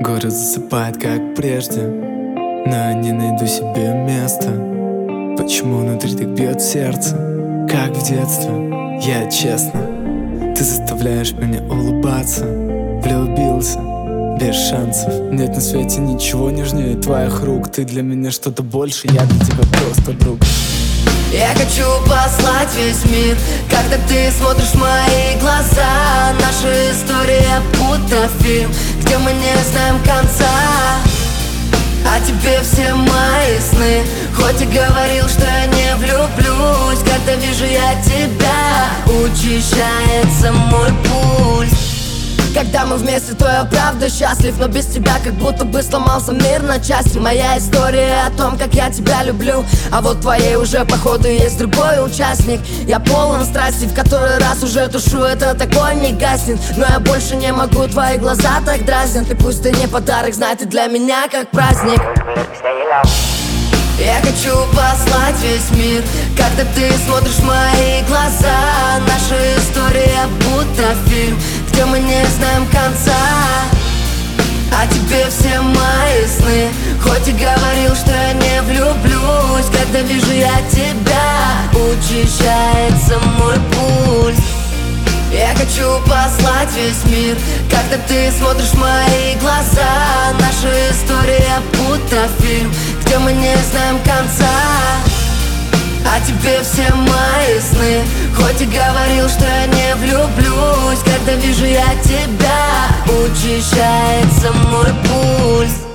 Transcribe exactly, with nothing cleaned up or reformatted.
Город засыпает, как прежде, но я не найду себе места. Почему внутри так бьет сердце, как в детстве? Я честно, ты заставляешь меня улыбаться. Влюбился, без шансов. Нет на свете ничего нежнее твоих рук. Ты для меня что-то больше, я для тебя просто друг. Я хочу послать весь мир, когда ты смотришь в мои глаза. Наша история будто фильм, где мы не знаем конца. А тебе все мои сны, хоть и говорил, что я не влюблюсь. Когда вижу я тебя, учащается мой пульс. Когда мы вместе, то я правда счастлив, но без тебя как будто бы сломался мир на части. Моя история о том, как я тебя люблю, а вот твоей уже походу есть другой участник. Я полон страсти, в который раз уже тушу, это такое не гаснет. Но я больше не могу, твои глаза так дразнят. И пусть ты не подарок, знай, ты для меня как праздник. Я хочу послать весь мир, когда ты смотришь в мои глаза. Наша история будто фильм, где мы не знаем конца. А тебе все мои сны, хоть и говорил, что я не влюблюсь. Когда вижу я тебя, учащается мой пульс. Я хочу послать весь мир, когда ты смотришь в мои глаза. Наша история будто фильм, где мы не знаем конца. А тебе все мои сны, хоть и говорил, что я не влюблюсь. Когда вижу я тебя, учащается мой пульс.